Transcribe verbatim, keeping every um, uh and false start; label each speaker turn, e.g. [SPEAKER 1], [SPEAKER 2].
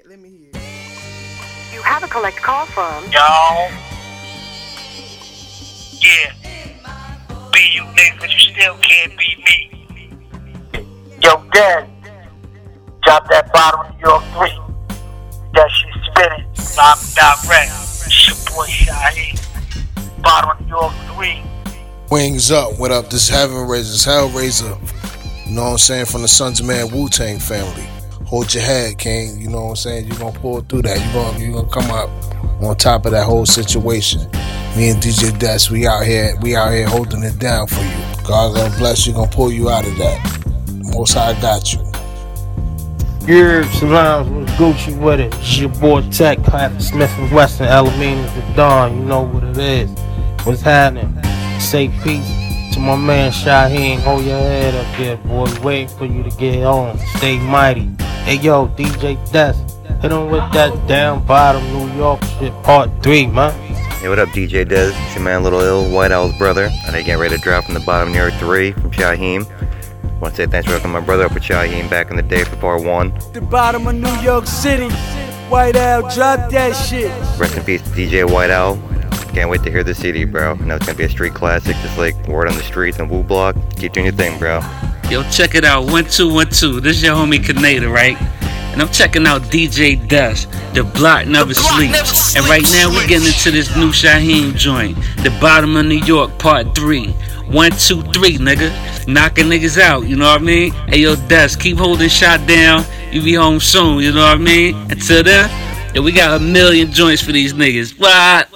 [SPEAKER 1] let me hear.
[SPEAKER 2] You have a collect call from.
[SPEAKER 3] Yo. Yeah. Be you niggas, but you still can't be me. Yo, Dad. Drop that bottle in New York three. That shit spinning. Live direct. It's your boy Shaheed. Bottle in New York three.
[SPEAKER 4] Wings up. What up? This Heaven Raiser. This Hellraiser. You know what I'm saying? From the Sons of Man Wu-Tang family. Hold your head, King. You know what I'm saying? You're going to pull through that. You're going you gonna come up on top of that whole situation. Me and D J Des, we out here, we out here holding it down for you. God gonna bless you, gonna pull you out of that. Most High got you.
[SPEAKER 5] Yeah, Salams with Gucci with it. It's your boy Tech, Pat Smith and Wesson, Alameda the Dawn. You know what it is. What's happening? Say peace to my man Shaheed. Hold your head up there, boy. Waiting for you to get on. Stay mighty. Hey yo, D J Des, hit him with that down bottom New York shit, part three, man.
[SPEAKER 6] Hey, what up, D J Des? It's your man Little Ill, White Owl's brother, and I get ready to drop from the bottom near three from Shaheem. I want to say thanks for hooking my brother up with Shaheem back in the day for part one.
[SPEAKER 7] The bottom of New York City, White Owl, drop that shit.
[SPEAKER 6] Rest in peace to D J White Owl. Can't wait to hear the C D, bro. I know it's gonna be a street classic, just like Word on the Streets and Woo Block. Keep doing your thing, bro.
[SPEAKER 8] Yo, check it out, one two one two. This is your homie Kaneda, right? And I'm checking out D J Des. The block never sleeps. And right now we're getting into this new Shaheem joint. The bottom of New York, part three. One, two, three, nigga. Knocking niggas out, you know what I mean? Hey, yo, Des, keep holding shot down. You be home soon, you know what I mean? Until then, yo, we got a million joints for these niggas. What?